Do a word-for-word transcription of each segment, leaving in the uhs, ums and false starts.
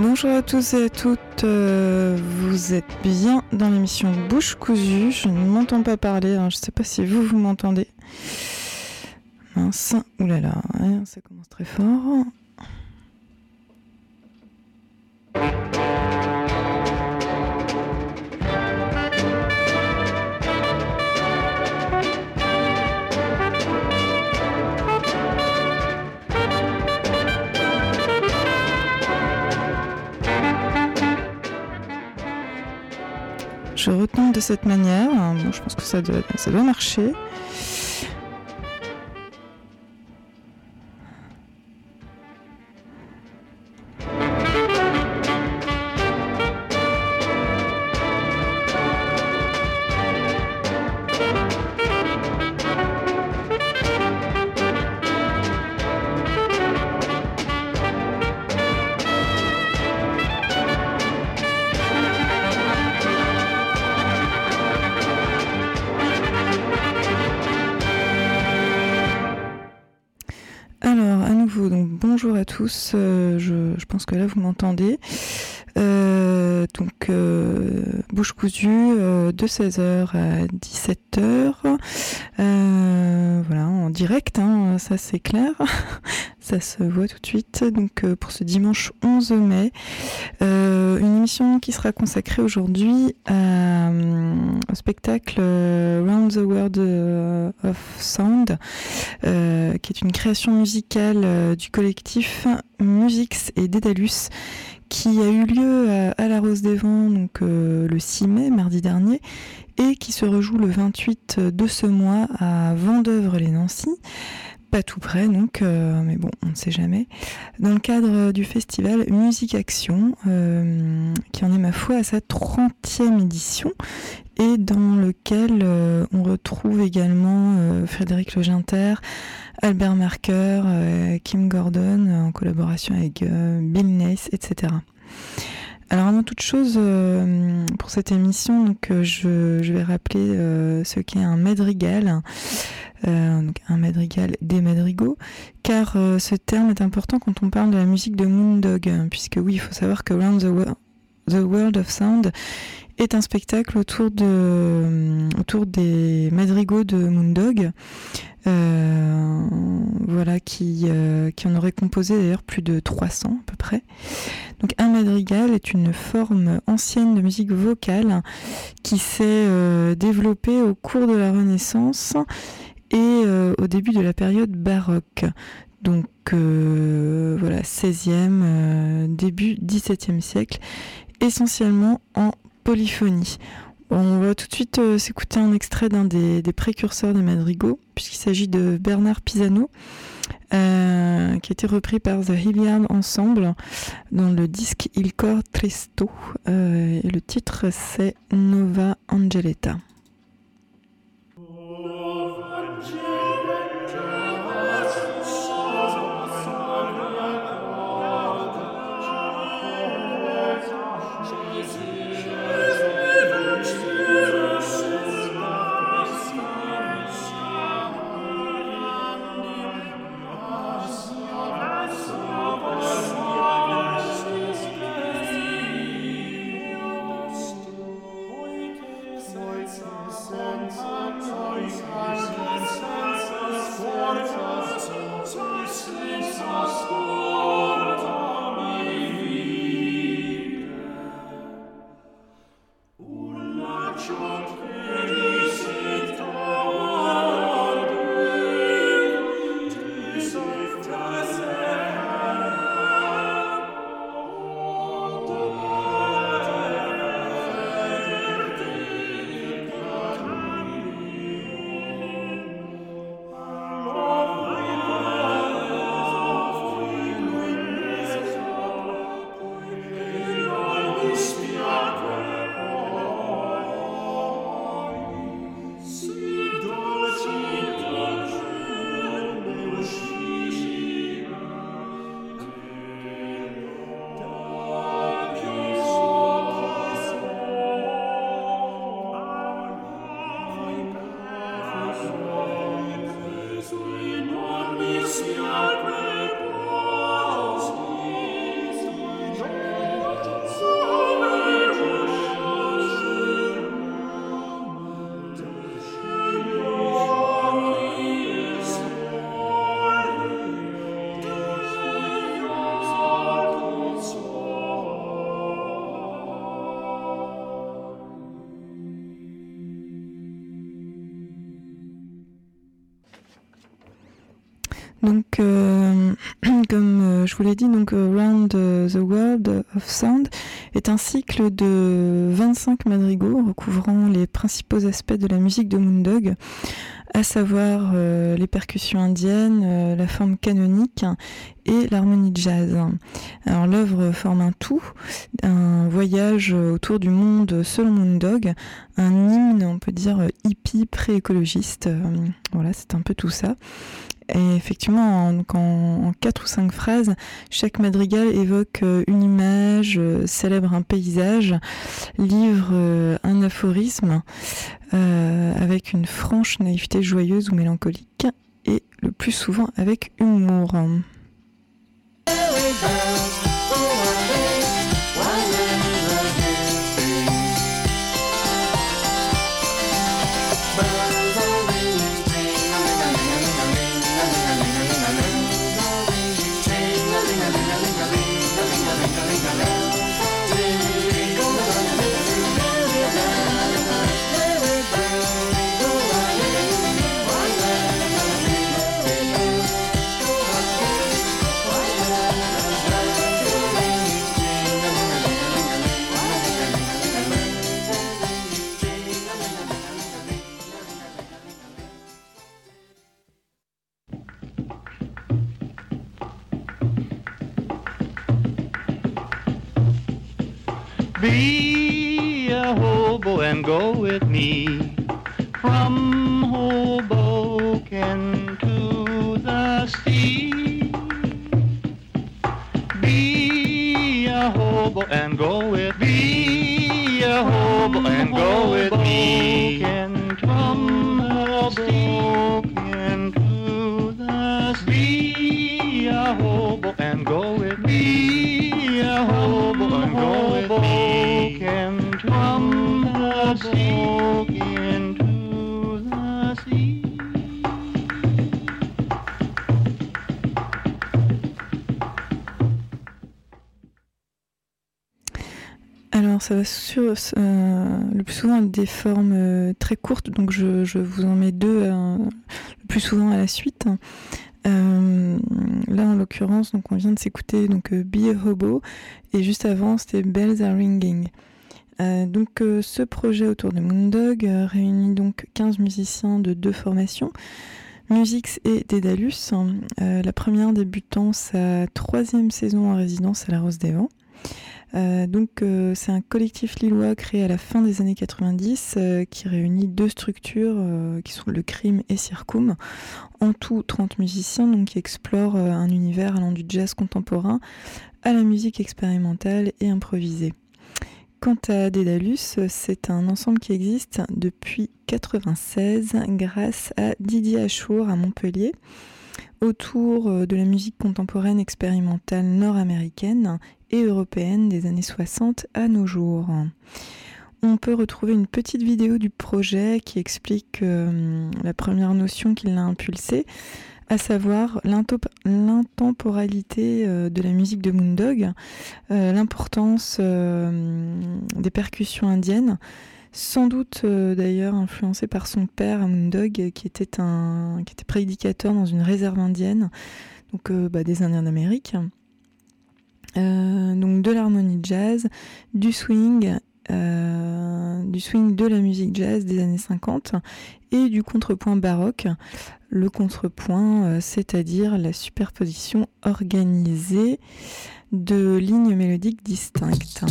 Bonjour à tous et à toutes, euh, vous êtes bien dans l'émission Bouche Cousue, je ne m'entends pas parler, hein, je ne sais pas si vous, vous m'entendez. Mince, oulala, hein, ça commence très fort. Je retombe de cette manière. Bon, je pense que ça doit, ça doit marcher. Alors, à nouveau, donc bonjour à tous, euh, je, je pense que là vous m'entendez. Euh, donc, euh, Bouche Cousue, euh, de seize heures à dix-sept heures, euh, voilà, en direct, hein, ça c'est clair, ça se voit tout de suite. Donc, euh, pour ce dimanche onze mai, euh, une émission qui sera consacrée aujourd'hui à, euh, au spectacle euh, Round the World euh, of Sound, euh, qui est une création musicale euh, du collectif Musix et Dédalus, qui a eu lieu à, à la Rose des Vents donc, euh, le six mai, mardi dernier, et qui se rejoue le vingt-huit de ce mois à Vendeuvre-les-Nancy. Pas tout près donc, euh, mais bon, on ne sait jamais. Dans le cadre du festival Musique Action, euh, qui en est ma foi à sa trentième édition, et dans lequel euh, on retrouve également euh, Frédéric Leginter, Albert Marker, euh, Kim Gordon, en collaboration avec euh, Bill Nace, et cetera. Alors avant toute chose, euh, pour cette émission, donc, euh, je, je vais rappeler euh, ce qu'est un madrigal, euh, donc un madrigal des madrigaux, car euh, ce terme est important quand on parle de la musique de Moondog, puisque oui, il faut savoir que Round the, Wo- the World of Sound est un spectacle autour, de, euh, autour des madrigaux de Moondog, euh, voilà, qui, euh, qui en aurait composé d'ailleurs plus de trois cents à peu près. Donc un madrigal est une forme ancienne de musique vocale qui s'est euh, développée au cours de la Renaissance et euh, au début de la période baroque. Donc euh, voilà, seizième, euh, début dix-septième siècle, essentiellement en polyphonie. Bon, on va tout de suite euh, s'écouter un extrait d'un des, des précurseurs des madrigaux, puisqu'il s'agit de Bernard Pisano, euh, qui a été repris par The Hilliard Ensemble dans le disque Il Cor Tristo, euh, et le titre c'est Nova Angeletta. It's Donc, euh, comme euh, je vous l'ai dit, donc Around the World of Sound est un cycle de vingt-cinq madrigaux recouvrant les principaux aspects de la musique de Moondog, à savoir euh, les percussions indiennes, euh, la forme canonique et l'harmonie jazz. Alors l'œuvre forme un tout, un voyage autour du monde selon Moondog, un hymne, on peut dire, hippie pré-écologiste. Euh, voilà, c'est un peu tout ça. Et effectivement, en, en, en quatre ou cinq phrases, chaque madrigal évoque une image, euh, célèbre un paysage, livre euh, un aphorisme, euh, avec une franche naïveté joyeuse ou mélancolique, et le plus souvent avec humour. Be a hobo and go with me from Hoboken to the sea. Be a hobo and go with me. Be a hobo and go with me from Hoboken to the sea. Be a hobo and go with me. Be a hobo and go with me. From the sea into the sea. Alors ça va sur, euh, le plus souvent avec des formes euh, très courtes, donc je, je vous en mets deux euh, le plus souvent à la suite. Euh, là en l'occurrence, donc on vient de s'écouter donc euh, Be a Hobo, et juste avant c'était Bells Are Ringing. Euh, donc euh, ce projet autour de Moondog euh, réunit donc quinze musiciens de deux formations, Musix et Dédalus, euh, la première débutant sa troisième saison en résidence à la Rose des Vents. Euh, donc euh, c'est un collectif lillois créé à la fin des années quatre-vingt-dix euh, qui réunit deux structures euh, qui sont le Crime et Circum, en tout trente musiciens donc, qui explorent euh, un univers allant du jazz contemporain à la musique expérimentale et improvisée. Quant à Dédalus, c'est un ensemble qui existe depuis quatre-vingt-seize grâce à Didier Achour à Montpellier, autour de la musique contemporaine expérimentale nord-américaine et européenne des années soixante à nos jours. On peut retrouver une petite vidéo du projet qui explique euh, la première notion qui l'a impulsé, à savoir l'intemporalité euh, de la musique de Moondog, euh, l'importance euh, des percussions indiennes, sans doute euh, d'ailleurs influencé par son père à Moondog, qui était, un, qui était prédicateur dans une réserve indienne, donc euh, bah, des Indiens d'Amérique. Euh, donc de l'harmonie jazz, du swing, euh, du swing de la musique jazz des années cinquante et du contrepoint baroque. Le contrepoint, euh, c'est-à-dire la superposition organisée de lignes mélodiques distinctes.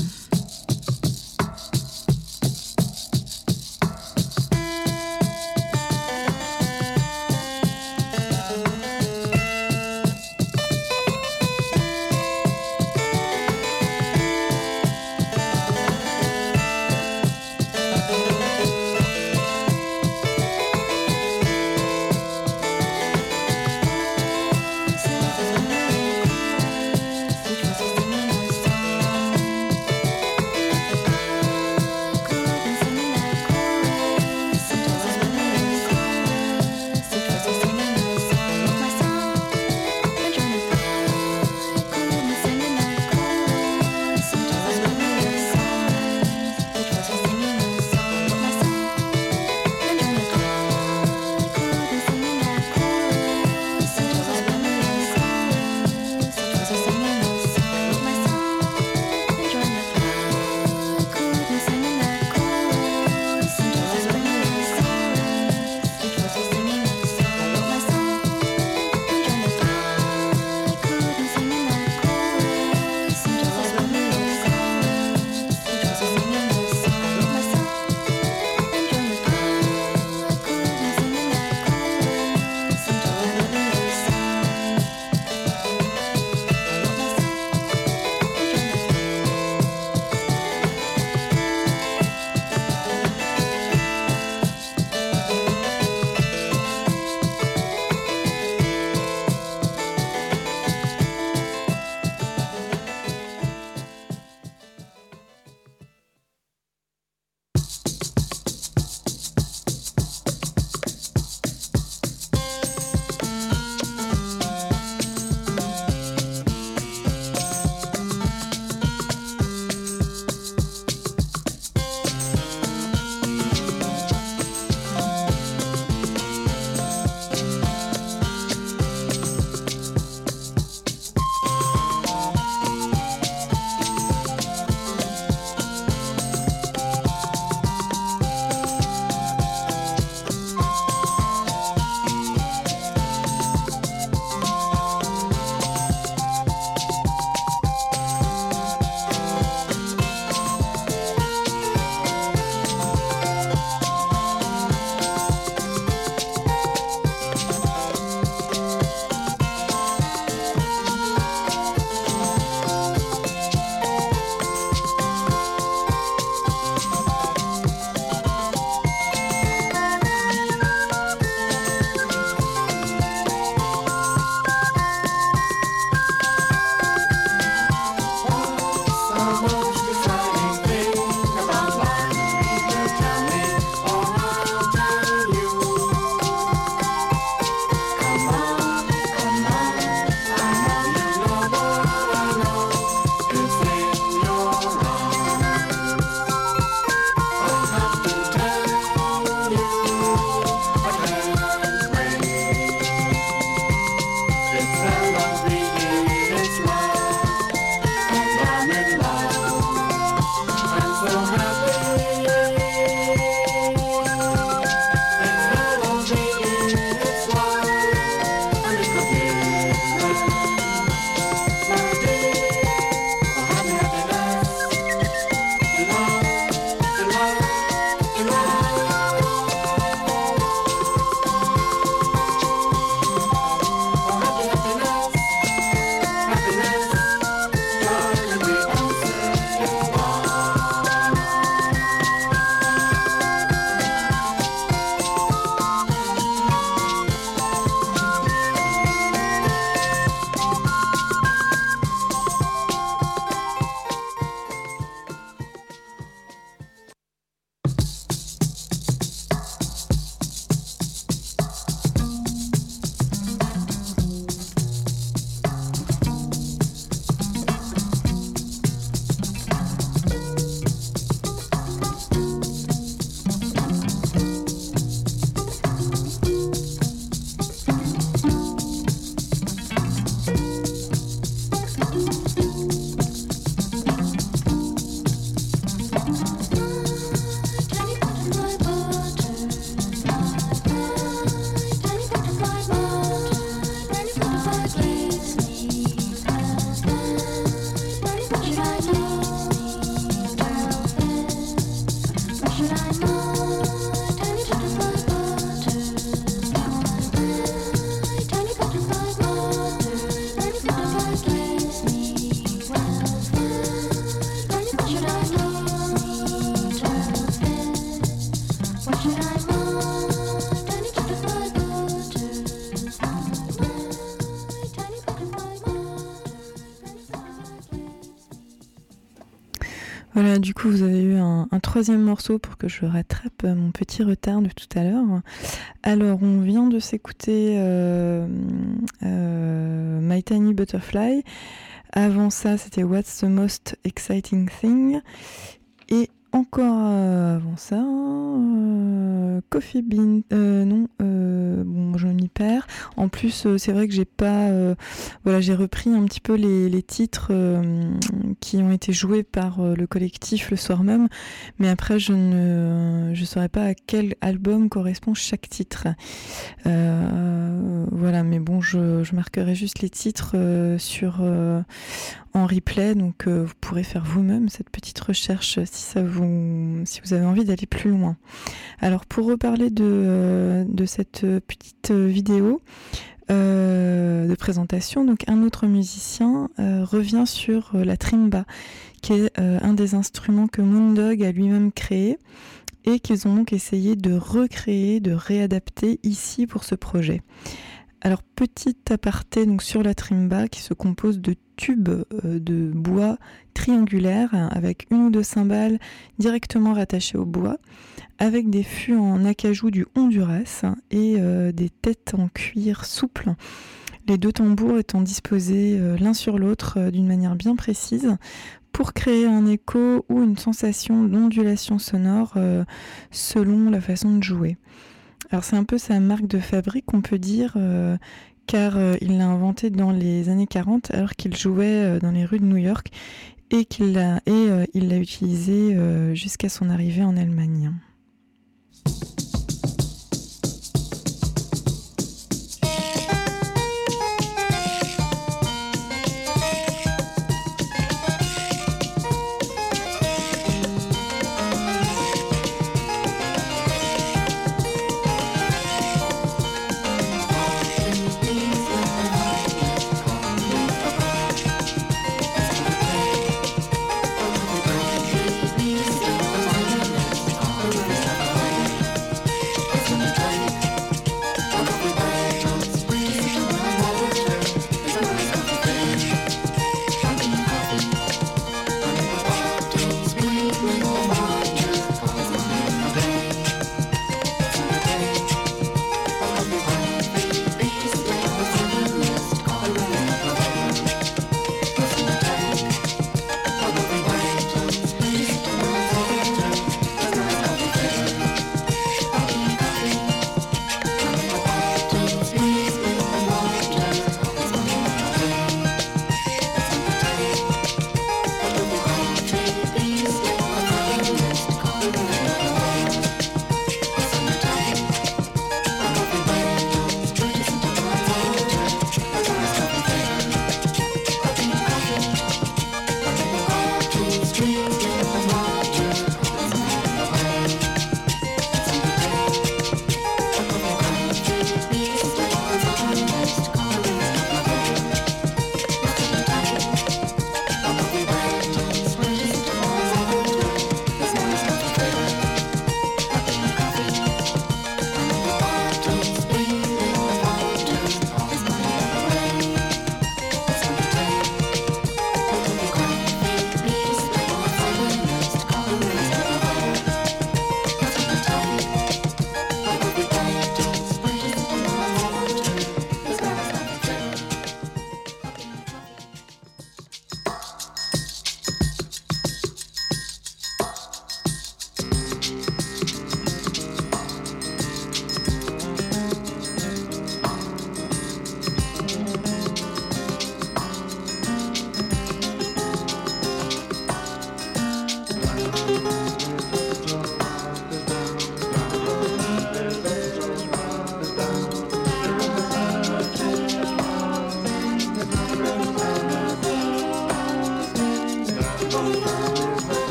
Voilà, du coup, vous avez eu un, un troisième morceau pour que je rattrape mon petit retard de tout à l'heure. Alors, on vient de s'écouter euh, euh, My Tiny Butterfly. Avant ça, c'était What's the Most Exciting Thing. Et encore euh, avant ça, euh, Coffee Bean, euh, non, euh, bon, je m'y perds. En plus, euh, c'est vrai que j'ai pas, euh, voilà, j'ai repris un petit peu les, les titres euh, qui ont été joués par euh, le collectif le soir même, mais après, je ne, je saurais pas à quel album correspond chaque titre. Euh, voilà, mais bon, je, je marquerai juste les titres euh, sur euh, en replay, donc euh, vous pourrez faire vous-même cette petite recherche si ça vous, si vous avez envie d'aller plus loin. Alors pour reparler de, euh, de cette petite vidéo euh, de présentation, donc un autre musicien euh, revient sur euh, la trimba, qui est euh, un des instruments que Moondog a lui-même créé et qu'ils ont donc essayé de recréer, de réadapter ici pour ce projet. Alors, petit aparté donc, sur la trimba qui se compose de tubes euh, de bois triangulaires avec une ou deux cymbales directement rattachées au bois, avec des fûts en acajou du Honduras et euh, des têtes en cuir souple. Les deux tambours étant disposés euh, l'un sur l'autre euh, d'une manière bien précise pour créer un écho ou une sensation d'ondulation sonore euh, selon la façon de jouer. Alors c'est un peu sa marque de fabrique, on peut dire, euh, car euh, il l'a inventé dans les années quarante alors qu'il jouait euh, dans les rues de New York et qu'il l'a, et, euh, il l'a utilisé euh, jusqu'à son arrivée en Allemagne.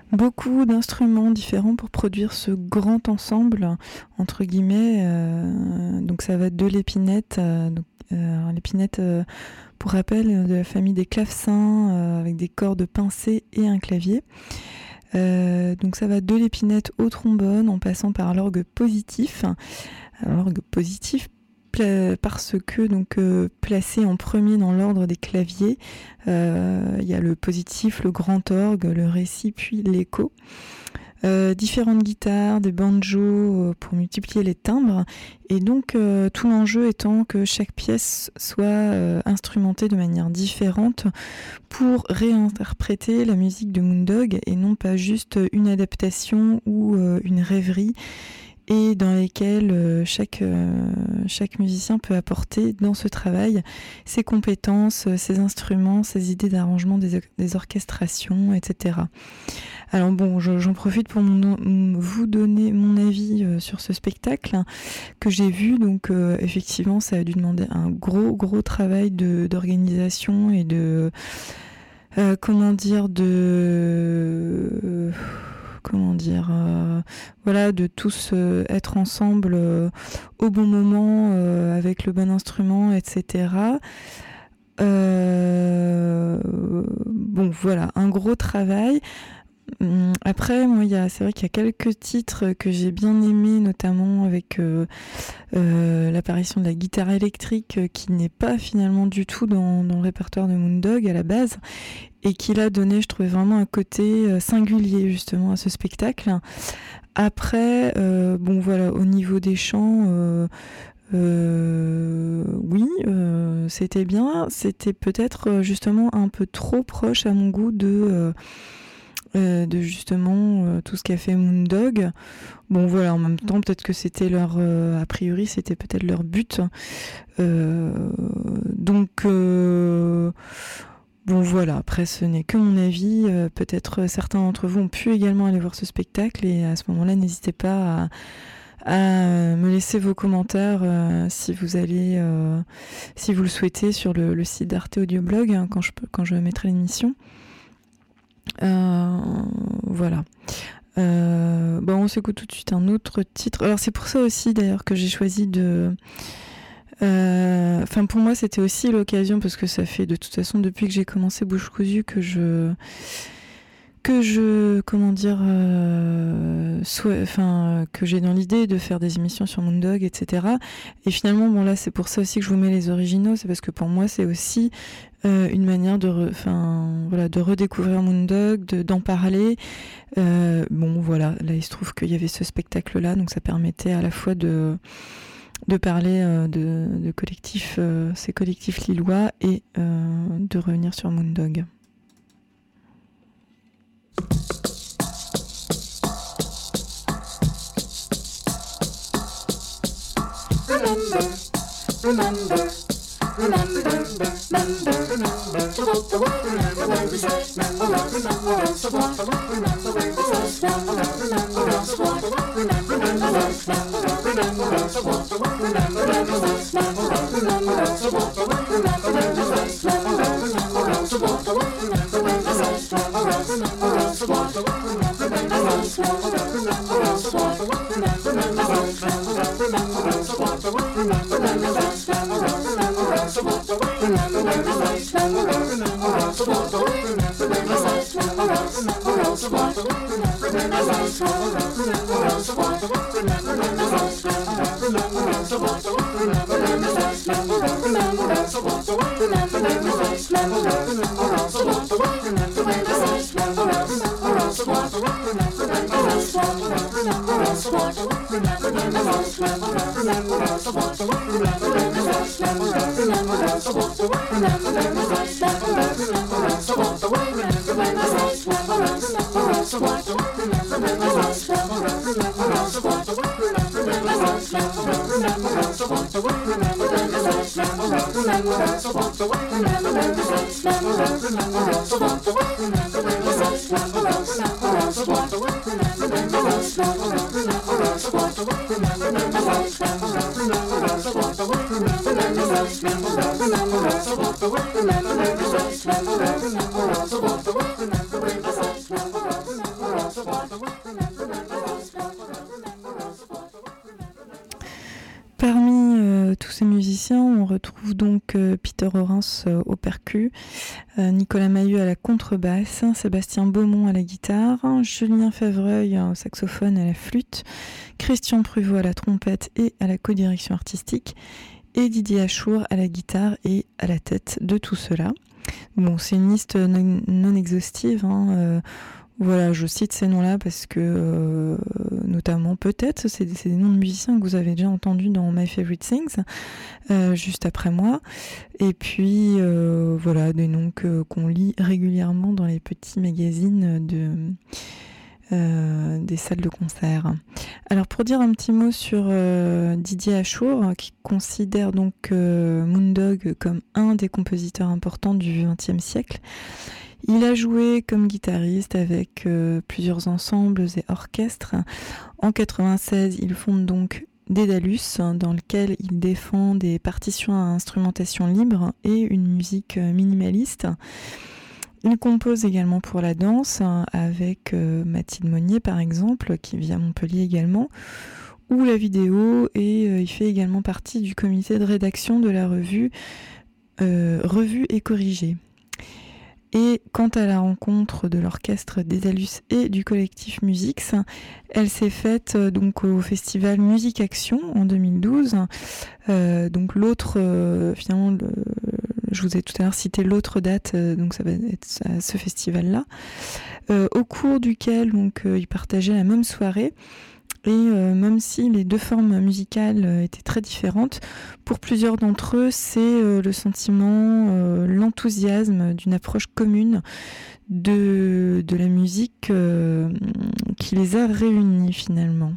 beaucoup d'instruments différents pour produire ce grand ensemble, entre guillemets. Euh, donc ça va de l'épinette, euh, donc, euh, l'épinette, euh, pour rappel, de la famille des clavecins, euh, avec des cordes pincées et un clavier. Euh, donc ça va de l'épinette au trombone, en passant par l'orgue positif. L'orgue positif, parce que donc euh, placé en premier dans l'ordre des claviers, euh, il y a le positif, le grand orgue, le récit, puis l'écho. Euh, différentes guitares, des banjos euh, pour multiplier les timbres, et donc euh, tout l'enjeu étant que chaque pièce soit euh, instrumentée de manière différente pour réinterpréter la musique de Moondog et non pas juste une adaptation ou euh, une rêverie, et dans lesquels euh, chaque, euh, chaque musicien peut apporter dans ce travail ses compétences, ses instruments, ses idées d'arrangement, des, des orchestrations, et cetera. Alors bon, je, j'en profite pour mon, vous donner mon avis euh, sur ce spectacle hein, que j'ai vu. Donc euh, effectivement, ça a dû demander un gros, gros travail de, d'organisation et de... Euh, comment dire de... Euh, comment dire, euh, voilà, de tous euh, être ensemble euh, au bon moment, euh, avec le bon instrument, et cetera. Euh, bon, voilà, un gros travail. Après, moi, il y a, c'est vrai qu'il y a quelques titres que j'ai bien aimés, notamment avec euh, euh, l'apparition de la guitare électrique euh, qui n'est pas finalement du tout dans, dans le répertoire de Moondog à la base, et qui l'a donné, je trouvais vraiment un côté euh, singulier justement à ce spectacle. Après, euh, bon voilà, au niveau des chants, euh, euh, oui, euh, c'était bien. C'était peut-être justement un peu trop proche à mon goût de... Euh, Euh, de justement euh, tout ce qu'a fait Moondog. Bon voilà, en même temps peut-être que c'était leur euh, a priori c'était peut-être leur but. Euh, donc euh, bon voilà, après ce n'est que mon avis. Euh, peut-être certains d'entre vous ont pu également aller voir ce spectacle, et à ce moment-là n'hésitez pas à à me laisser vos commentaires euh, si vous allez euh, si vous le souhaitez sur le, le site d'Arte Audioblog hein, quand je quand je mettrai l'émission. Euh, voilà. Euh, bon, on s'écoute tout de suite un autre titre. Alors c'est pour ça aussi d'ailleurs que j'ai choisi de... Enfin euh, pour moi c'était aussi l'occasion, parce que ça fait de toute façon depuis que j'ai commencé Bouche Cousue que je... que je... comment dire... Euh, soit, enfin, que j'ai dans l'idée de faire des émissions sur Moondog, et cetera. Et finalement, bon là c'est pour ça aussi que je vous mets les originaux, c'est parce que pour moi c'est aussi... Euh, une manière de, re, voilà, de redécouvrir Moondog, de, d'en parler. Euh, bon, voilà, là il se trouve qu'il y avait ce spectacle-là, donc ça permettait à la fois de, de parler euh, de, de collectifs, euh, ces collectifs lillois, et euh, de revenir sur Moondog. Remember, remember. Remember, remember, remember to walk the way. Remember when we say, remember, remember to walk the way. Remember when we say, remember, remember to walk the way. Remember, remember, remember to walk the way. Remember, remember, remember to walk the way. Remember, remember, remember to walk the way. Remember when we say, remember, remember to walk the way. Remember, remember, remember to walk the way. Remember, remember, remember to walk the way. Remember, remember, so walk the way, remember when we say, remember, remember, so walk the way, remember when we say, remember, remember, so walk the way, remember when we say, remember, so walk the way, remember when we say, remember, so walk the way, remember when we say, remember, so walk the way, remember when we say, remember, so walk the way, remember when we say, remember, so walk the way, remember when we say, remember, so walk the way, remember when we say, remember, so walk the way, remember when we say, remember, so walk the way, remember when we say, remember, so walk the way, remember when we say, remember, so walk the way, remember when we say, remember, so walk the way, remember when we say, remember, so walk the way, remember when we say, remember, so walk the way, remember when we say, remember, so walk the way, remember when we say, remember, so walk the way, remember when we say, remember, so walk the way, remember when we say, remember, so walk the way, remember when we say, remember, so walk the way, remember when we say, remember, so walk the way, remember when we say, remember, musiciens, on retrouve donc euh, Peter Orens euh, au percu, euh, Nicolas Mahut à la contrebasse, Sébastien Beaumont à la guitare, Julien Favreuil au saxophone et à la flûte, Christian Pruvot à la trompette et à la codirection artistique, et Didier Achour à la guitare et à la tête de tout cela. Bon, c'est une liste non, non exhaustive, hein, euh, voilà, je cite ces noms-là parce que, euh, notamment, peut-être, c'est des, c'est des noms de musiciens que vous avez déjà entendus dans My Favorite Things, euh, juste après moi. Et puis, euh, voilà, des noms que, qu'on lit régulièrement dans les petits magazines de, euh, des salles de concert. Alors, pour dire un petit mot sur euh, Didier Achour, qui considère donc euh, Moondog comme un des compositeurs importants du vingtième siècle, il a joué comme guitariste avec euh, plusieurs ensembles et orchestres. En quatre-vingt-seize, il fonde donc Dédalus, dans lequel il défend des partitions à instrumentation libre et une musique minimaliste. Il compose également pour la danse, avec euh, Mathilde Monnier par exemple, qui vit à Montpellier également, ou la vidéo, et euh, il fait également partie du comité de rédaction de la revue euh, Revue et Corrigée. Et quant à la rencontre de l'orchestre Dédalus et du collectif Musix, elle s'est faite donc au festival Musique Action en deux mille douze. Euh, donc l'autre, euh, finalement, le, je vous ai tout à l'heure cité l'autre date, euh, donc ça va être à ce festival-là, euh, au cours duquel donc euh, ils partageaient la même soirée. Et euh, même si les deux formes musicales euh, étaient très différentes, pour plusieurs d'entre eux, c'est euh, le sentiment, euh, l'enthousiasme d'une approche commune de, de la musique euh, qui les a réunis finalement.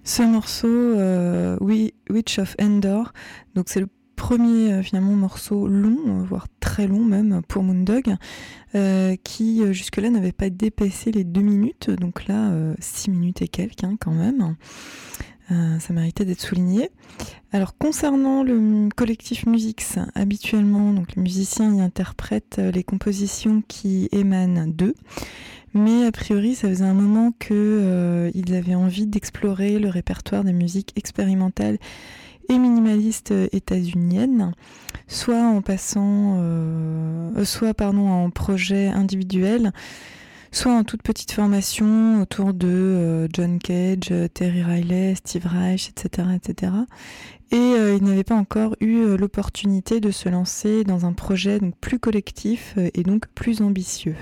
Ce morceau, euh, Witch of Endor, donc c'est le premier euh, finalement morceau long, euh, voire très long même pour Moondog, euh, qui euh, jusque-là n'avait pas dépassé les deux minutes, donc là euh, six minutes et quelques hein, quand même. Euh, ça méritait d'être souligné. Alors concernant le collectif Musix, habituellement donc les musiciens y interprètent les compositions qui émanent d'eux. Mais a priori, ça faisait un moment qu'ils euh, avaient envie d'explorer le répertoire des musiques expérimentales et minimalistes états-uniennes, soit en passant, euh, soit pardon, en projet individuel, soit en toute petite formation autour de euh, John Cage, Terry Riley, Steve Reich, et cetera, et cetera. Et euh, ils n'avaient pas encore eu euh, l'opportunité de se lancer dans un projet donc plus collectif euh, et donc plus ambitieux.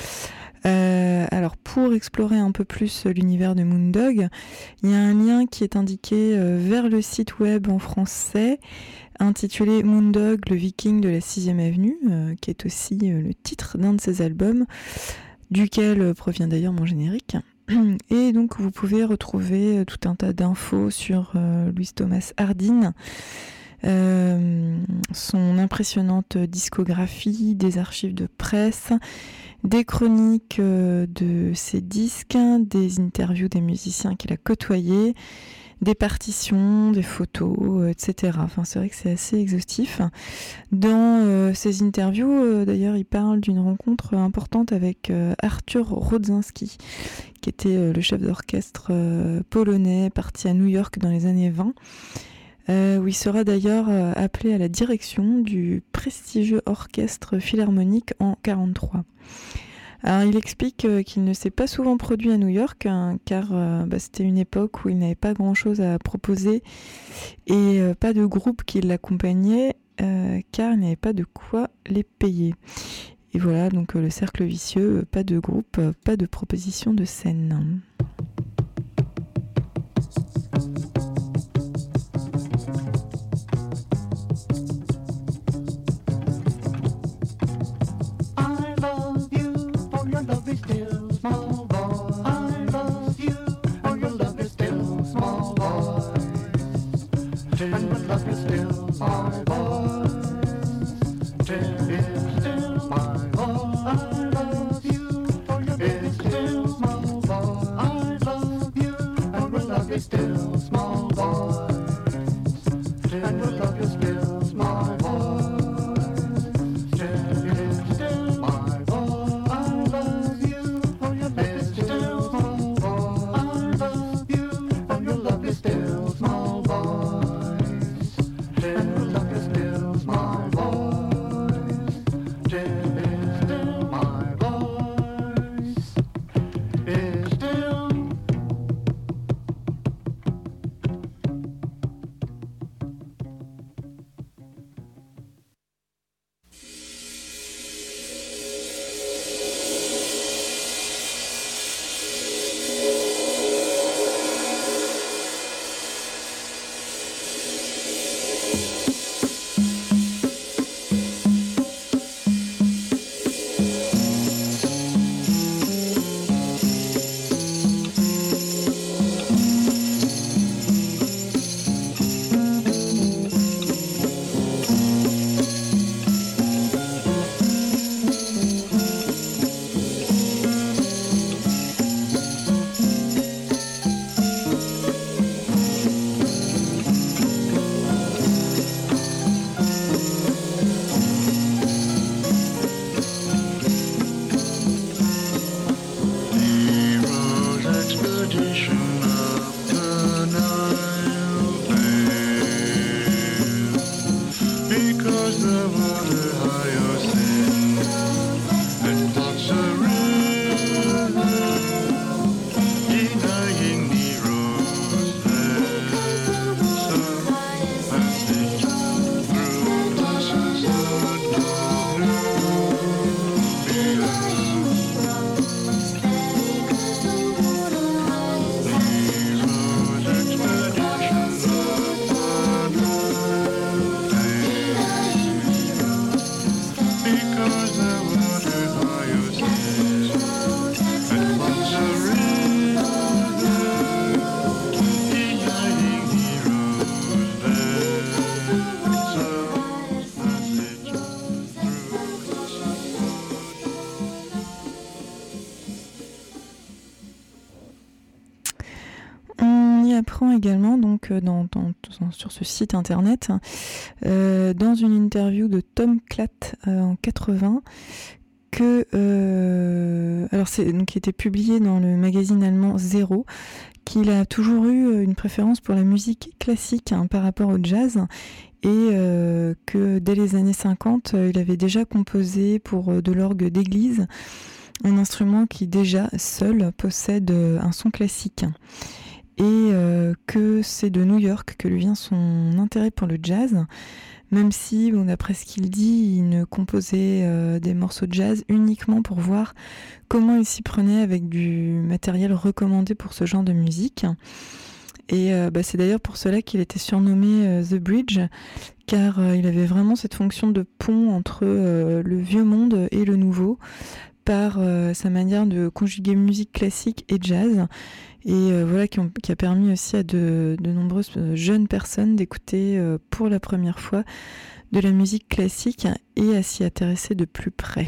Euh, alors pour explorer un peu plus l'univers de Moondog, il y a un lien qui est indiqué euh, vers le site web en français intitulé Moondog, le viking de la sixième avenue, euh, qui est aussi euh, le titre d'un de ses albums, duquel euh, provient d'ailleurs mon générique. Et donc vous pouvez retrouver euh, tout un tas d'infos sur euh, Louis Thomas Hardin, euh, son impressionnante discographie, des archives de presse, des chroniques de ses disques, des interviews des musiciens qu'il a côtoyés, des partitions, des photos, et cetera. Enfin, c'est vrai que c'est assez exhaustif. Dans euh, ces interviews, euh, d'ailleurs, il parle d'une rencontre importante avec euh, Artur Rodzinski, qui était euh, le chef d'orchestre euh, polonais, parti à New York dans les années vingt, euh, où il sera d'ailleurs euh, appelé à la direction du prestigieux orchestre philharmonique en quarante-trois. Alors, il explique euh, qu'il ne s'est pas souvent produit à New York, hein, car euh, bah, c'était une époque où il n'avait pas grand-chose à proposer et euh, pas de groupe qui l'accompagnait, euh, car il n'avait pas de quoi les payer. Et voilà, donc euh, le cercle vicieux, euh, pas de groupe, euh, pas de proposition de scène. apprend également, donc, dans, dans, dans, sur ce site internet, euh, dans une interview de Tom Klatt euh, en quatre-vingts, que, euh, alors c'est donc qui était publié dans le magazine allemand Zero, qu'il a toujours eu une préférence pour la musique classique hein, par rapport au jazz, et euh, que dès les années cinquante, il avait déjà composé pour de l'orgue d'église, un instrument qui déjà seul possède un son classique. Et euh, que c'est de New York que lui vient son intérêt pour le jazz, même si, bon, d'après ce qu'il dit, il ne composait euh, des morceaux de jazz uniquement pour voir comment il s'y prenait avec du matériel recommandé pour ce genre de musique. Et euh, bah, c'est d'ailleurs pour cela qu'il était surnommé euh, The Bridge, car euh, il avait vraiment cette fonction de pont entre euh, le vieux monde et le nouveau, par euh, sa manière de conjuguer musique classique et jazz. Et euh, voilà, qui, ont, qui a permis aussi à de, de nombreuses jeunes personnes d'écouter euh, pour la première fois de la musique classique et à s'y intéresser de plus près.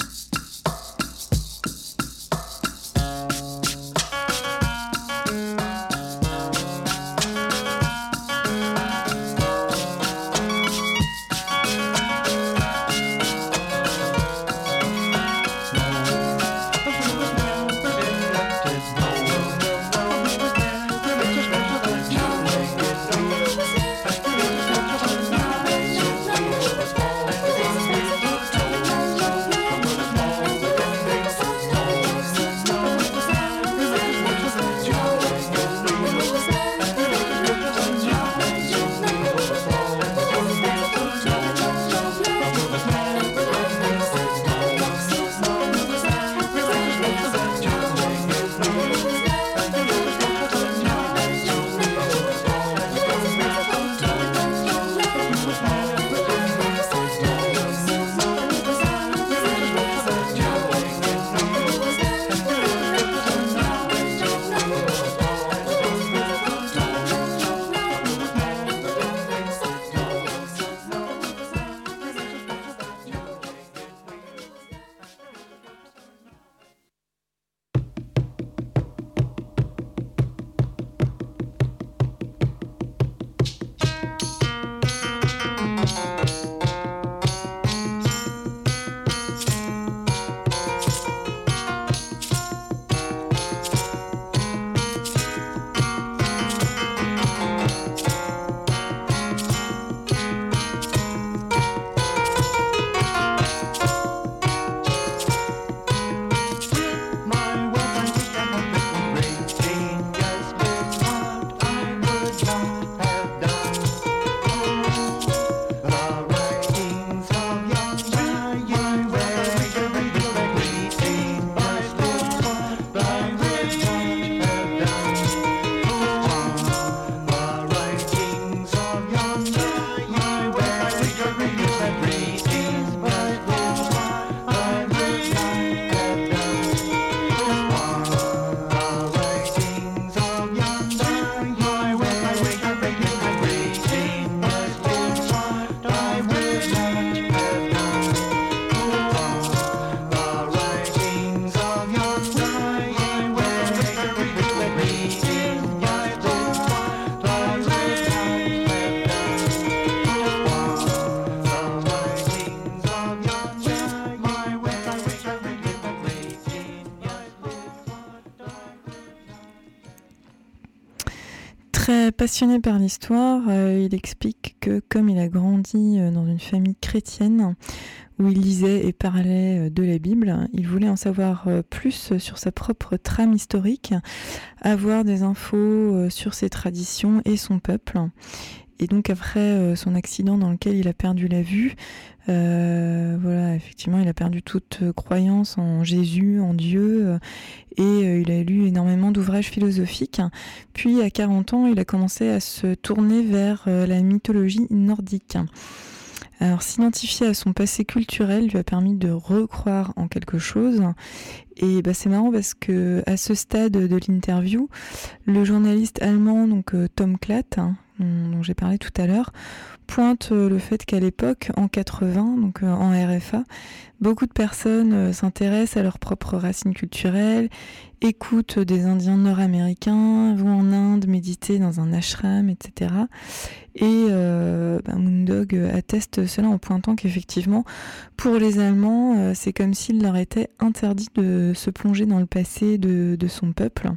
Très passionné par l'histoire, euh, il explique que comme il a grandi euh, dans une famille chrétienne où il lisait et parlait euh, de la Bible, il voulait en savoir euh, plus sur sa propre trame historique, avoir des infos euh, sur ses traditions et son peuple. Et donc après euh, son accident dans lequel il a perdu la vue, euh, voilà, effectivement, il a perdu toute euh, croyance en Jésus, en Dieu, euh, et euh, il a lu énormément d'ouvrages philosophiques. Puis à quarante ans, il a commencé à se tourner vers euh, la mythologie nordique. Alors s'identifier à son passé culturel lui a permis de recroire en quelque chose, Et bah, c'est marrant parce que à ce stade de l'interview, le journaliste allemand, donc euh, Tom Klatt, hein, dont, dont j'ai parlé tout à l'heure, pointe euh, le fait qu'à l'époque, en quatre-vingts, donc euh, en R F A, beaucoup de personnes euh, s'intéressent à leurs propres racines culturelles, écoutent des Indiens nord-américains, vont en Inde méditer dans un ashram, et cetera. Et euh, bah, Moondog atteste cela en pointant qu'effectivement, pour les Allemands, euh, c'est comme s'il leur était interdit de se plonger dans le passé de, de son peuple.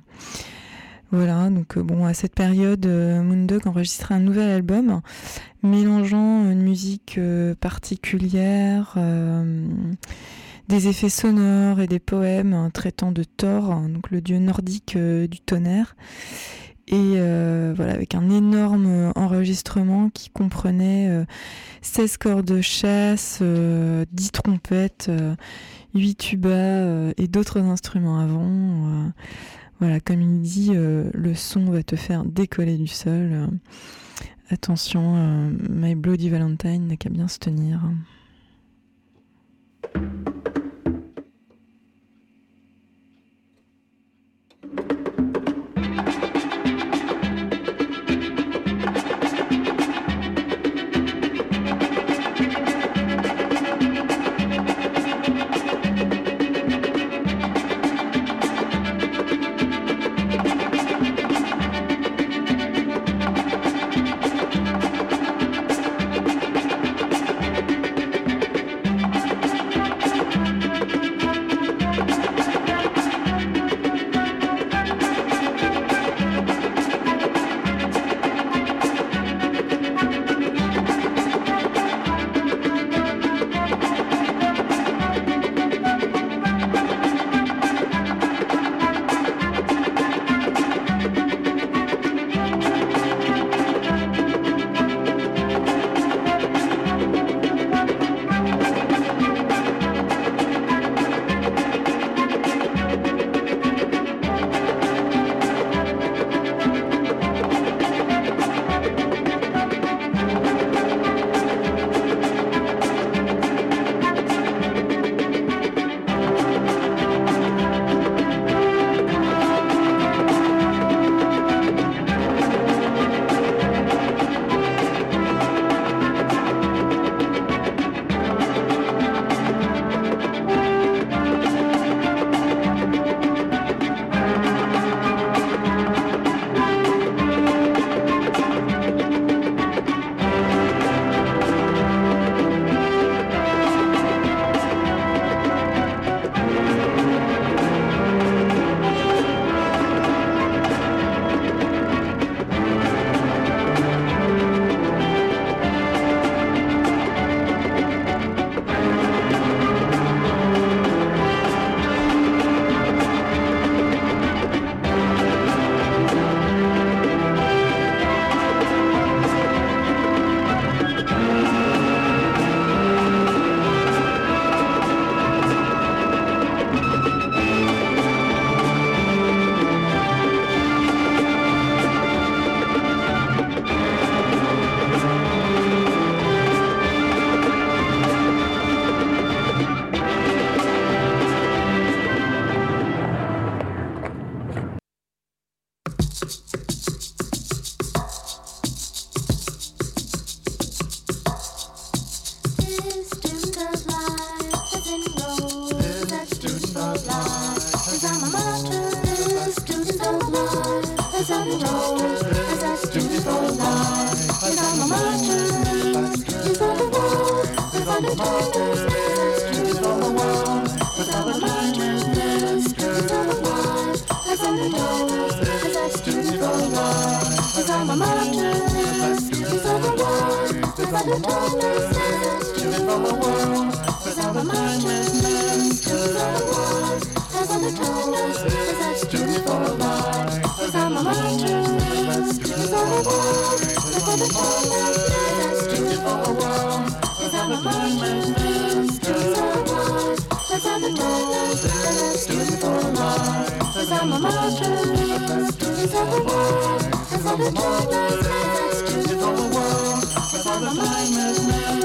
Voilà, donc euh, bon, à cette période, euh, Moondog enregistrait un nouvel album, mélangeant une musique euh, particulière, euh, des effets sonores et des poèmes hein, traitant de Thor, hein, donc le dieu nordique euh, du tonnerre. Et euh, voilà, avec un énorme enregistrement qui comprenait euh, seize cordes de chasse, euh, dix trompettes, euh, huit tubas euh, et d'autres instruments avant. Euh, voilà, comme il dit, euh, le son va te faire décoller du sol. Euh, attention, euh, My Bloody Valentine n'a qu'à bien se tenir.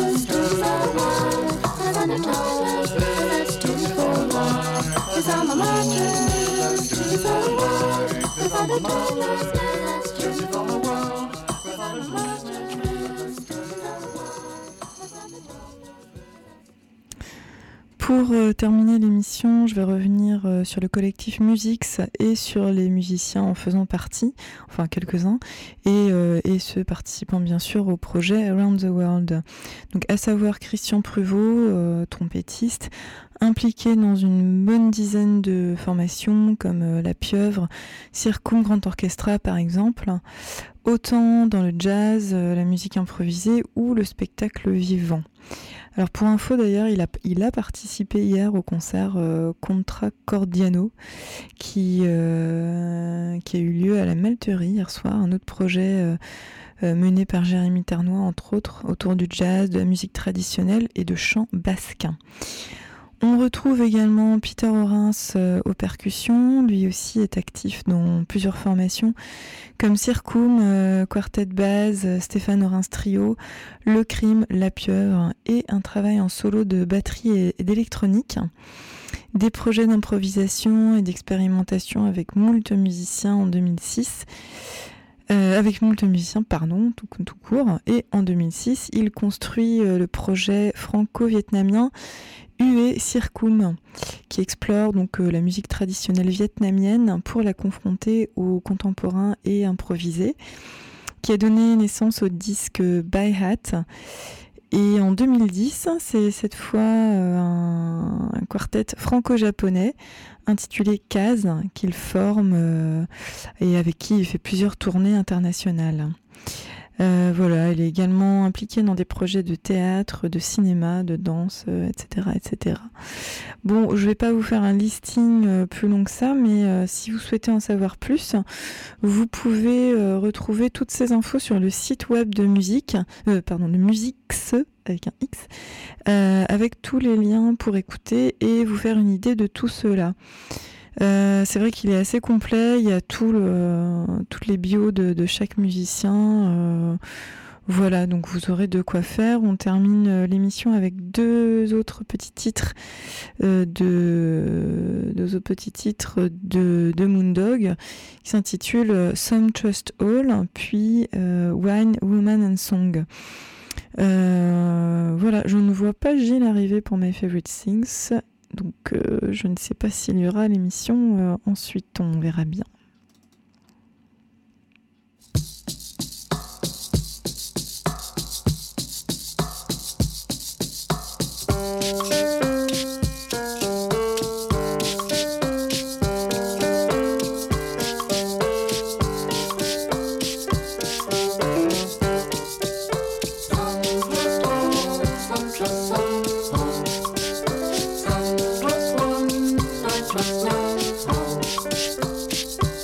I'm a Pour euh, terminer l'émission, je vais revenir euh, sur le collectif Musix et sur les musiciens en faisant partie, enfin quelques-uns, et, euh, et ceux participant bien sûr au projet Around the World. Donc à savoir Christian Pruvot, euh, trompettiste, impliqué dans une bonne dizaine de formations comme euh, La Pieuvre, Circum Grand Orchestra par exemple, autant dans le jazz, euh, la musique improvisée ou le spectacle vivant. Alors pour info d'ailleurs, il a, il a participé hier au concert euh, Contra Cordiano qui, euh, qui a eu lieu à la Melterie hier soir, un autre projet euh, euh, mené par Jérémy Ternois entre autres, autour du jazz, de la musique traditionnelle et de chant basque. On retrouve également Peter Orens euh, aux percussions, lui aussi est actif dans plusieurs formations comme Circum, euh, Quartet Bass, euh, Stéphane Orens Trio, Le Crime, La Pieuvre et un travail en solo de batterie et, et d'électronique. Des projets d'improvisation et d'expérimentation avec moult musiciens en deux mille six. Euh, avec moult musiciens, pardon, tout, tout court. Et en deux mille six, il construit euh, le projet franco-vietnamien Hue Circum, qui explore donc euh, la musique traditionnelle vietnamienne pour la confronter aux contemporains et improvisés, qui a donné naissance au disque By Hat. Et en deux mille dix, c'est cette fois euh, un, un quartet franco-japonais intitulé Kaz qu'il forme euh, et avec qui il fait plusieurs tournées internationales. Euh, voilà, il est également impliqué dans des projets de théâtre, de cinéma, de danse, euh, et cetera, et cetera. Bon, je vais pas vous faire un listing euh, plus long que ça, mais euh, si vous souhaitez en savoir plus, vous pouvez euh, retrouver toutes ces infos sur le site web de musique, euh, pardon, de Musix avec un X, euh, avec tous les liens pour écouter et vous faire une idée de tout cela. Euh, c'est vrai qu'il est assez complet, il y a tout le, toutes les bios de, de chaque musicien. Euh, voilà, donc vous aurez de quoi faire. On termine l'émission avec deux autres petits titres euh, de deux autres petits titres de, de Moondog qui s'intitulent Some Trust All, puis euh, Wine, Woman and Song. Euh, voilà, je ne vois pas Gilles arriver pour My Favorite Things. Donc euh, je ne sais pas s'il y aura l'émission euh, ensuite, on verra bien. Some trust one, I trust none.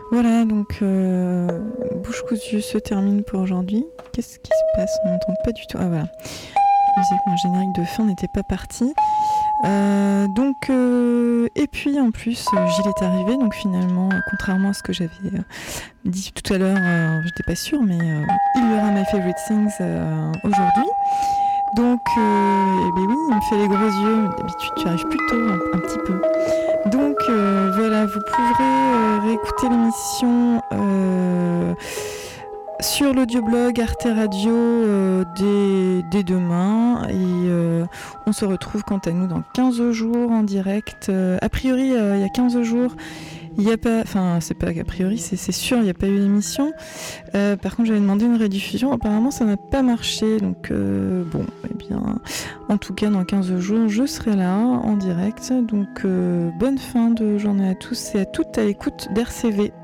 Voilà, donc euh, Bouche cousue se termine pour aujourd'hui. Qu'est-ce qui se passe? On n'entend pas du tout. Ah voilà. Je me disais que mon générique de fin n'était pas parti. Euh, donc, euh, et puis en plus, euh, Gilles est arrivé. Donc finalement, euh, contrairement à ce que j'avais euh, dit tout à l'heure, euh, j'étais pas sûre, mais euh, il y aura My Favorite Things euh, aujourd'hui. Donc, euh, eh bien oui, il me fait les gros yeux. D'habitude, tu arrives plus tôt, un, un petit peu. Donc euh, voilà, vous pourrez euh, réécouter l'émission euh, sur l'audioblog Arte Radio euh, dès, dès demain. Et euh, on se retrouve quant à nous dans quinze jours en direct. Euh, a priori, euh, il y a quinze jours, il n'y a pas... Enfin, c'est pas qu'a priori, c'est, c'est sûr, il n'y a pas eu d'émission. Euh, par contre, j'avais demandé une rediffusion. Apparemment, ça n'a pas marché. Donc, euh, bon, eh bien... En tout cas, dans quinze jours, je serai là, en direct. Donc, euh, bonne fin de journée à tous et à toutes à l'écoute d'R C V.